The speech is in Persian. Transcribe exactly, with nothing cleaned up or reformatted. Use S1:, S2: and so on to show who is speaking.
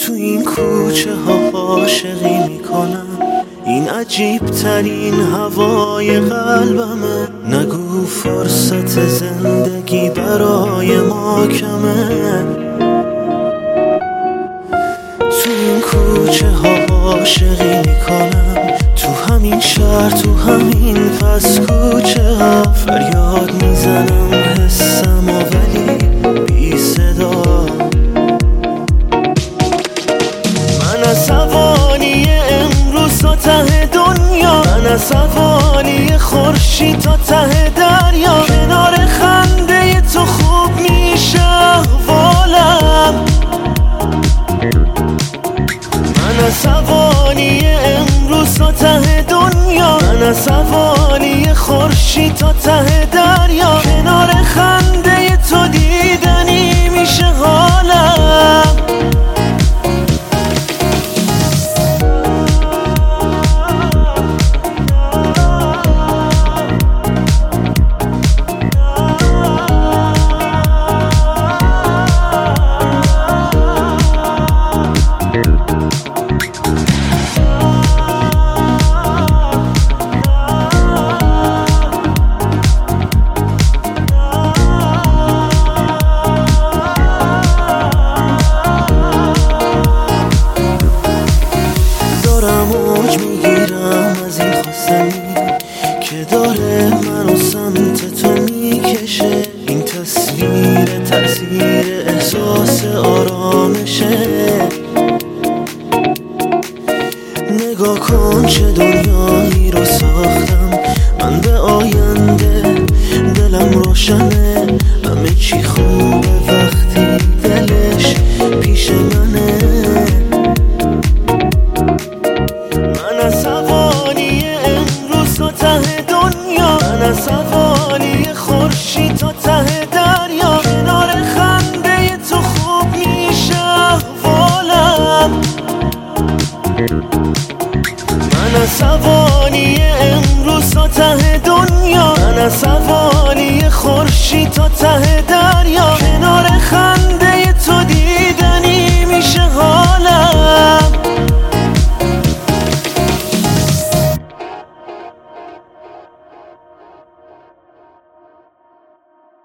S1: تو این کوچه ها عاشقی میکنم، این عجیب ترین هوای قلبمه. نگو فرصت زندگی برای ما کمه. تو این کوچه ها عاشقی میکنم، تو همین شهر، تو همین پس کوچه ها. فریاد میزنم حسم و ولی بی صدا. من عصبانی امروز تا ته دنیا، من عصبانی خورشید تا ته دریا. کنار خنده تو خوب میشه احوالم. من عصبانی امروز تا ته دنیا، من عصبانی خورشید تا ته دریا. کنار خنده تو دیدنی میشه حالم. موج میگیرم از این خواستنی که داره منو سمت تو میکشه. این تصویر تأثیر احساس آرامشه. نگاه کن چه دنیایی رو ساختم من به آینده. دلم روشنه، همه چی خوبه وقتی دلش پیش منه. من عصبانی خورشید تا ته دریا. کنار خنده تو خوب میشه احوالم. من عصبانی امروز تا ته دنیا، من عصبانی خورشید تا ته دریا.